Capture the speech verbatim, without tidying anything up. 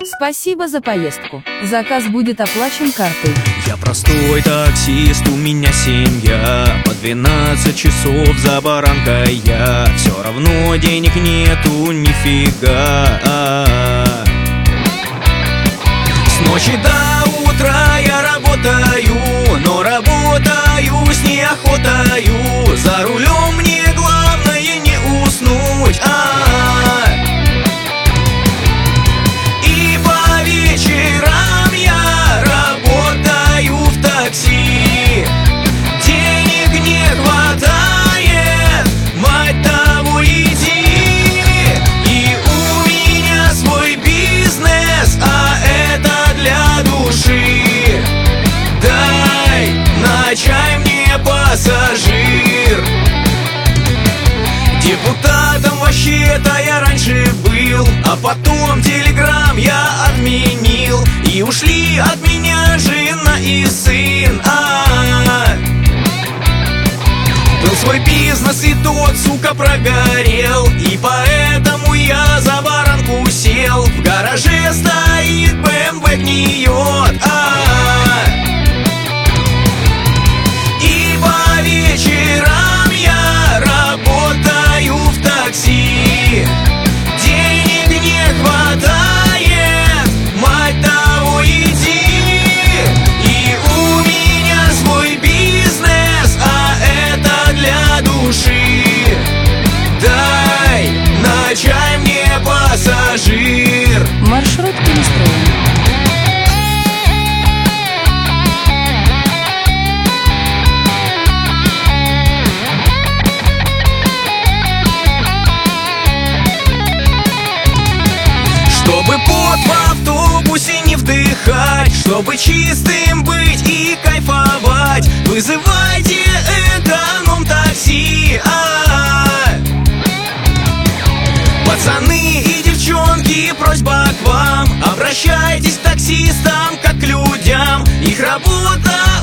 Спасибо за поездку. Заказ будет оплачен картой. Я простой таксист, у меня семья. По двенадцать часов за баранкой я. Все равно денег нету нифига. С ночи до утра я работаю, но работаю с неохотою. За рулем мне главное не уснуть. А-а-а. И по вечерам я работаю в такси. Денег не хватает, мать того иди. И у меня свой бизнес, а это для души. Дай на чай мне, пассажир. Депутатом вообще-то я раньше был, а потом телеграм я отменил. И ушли от меня жена и сын. А-а-а. Был свой бизнес, и тот, сука, прогорел. И поэтому я за баранку сел. В гараже стоит бэ эм вэ, гниет. А-а-а. И по вечерам я работаю в такси. Денег не хватает, мать того иди. И у меня свой бизнес, а это для души. Дай на чай мне, пассажир. Маршрут перестроен. Чтобы пот в автобусе не вдыхать, чтобы чистым быть и кайфовать, вызывайте эконом-такси. А-а-а. Пацаны и девчонки, просьба к вам: обращайтесь к таксистам как к людям. Их работа